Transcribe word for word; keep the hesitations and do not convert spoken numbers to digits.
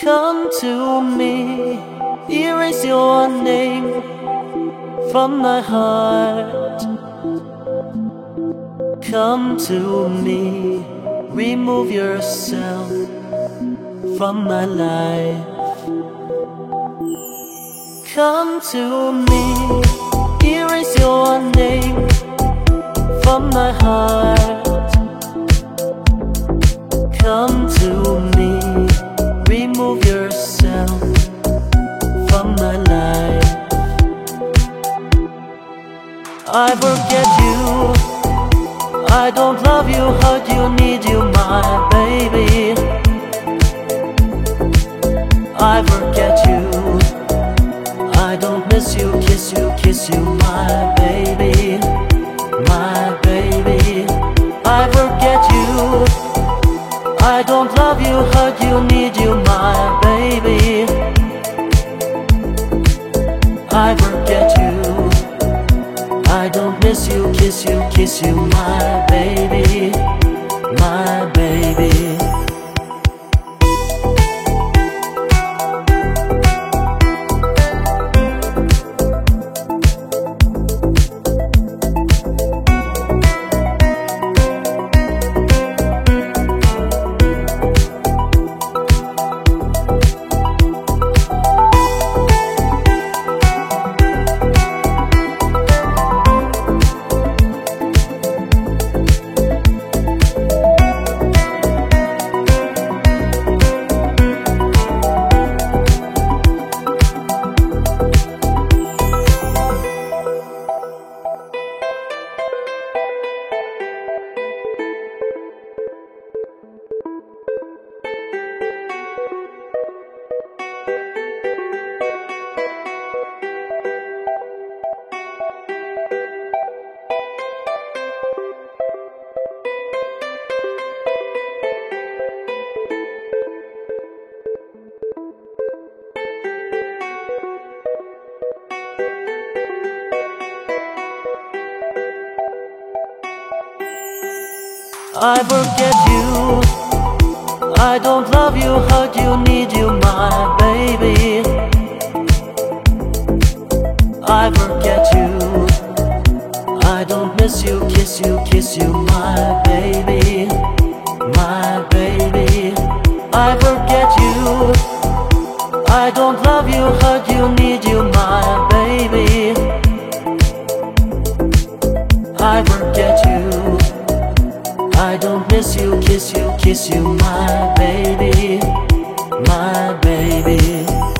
Come to me, erase your name from my heart. Come to me, remove yourself from my life. Come to me, erase your name from my heart. Come to me, remove yourself from my life. I forget you, I don't love you, hurt you, need you, my baby. I forget you, I don't miss you, kiss you, kiss you, my baby, my baby. I forget you, I don't love you, hurt you, need you, my baby. I forget you, I don't miss you, kiss you, kiss you, my baby, my baby. I forget you, I don't love you, hurt you, need you, my baby. I forget you, I don't miss you, kiss you, kiss you, my baby, my baby. I forget you, I don't love you, hurt you, need you, my baby. I forget you, I don't miss you, kiss you, kiss you, my baby, my baby.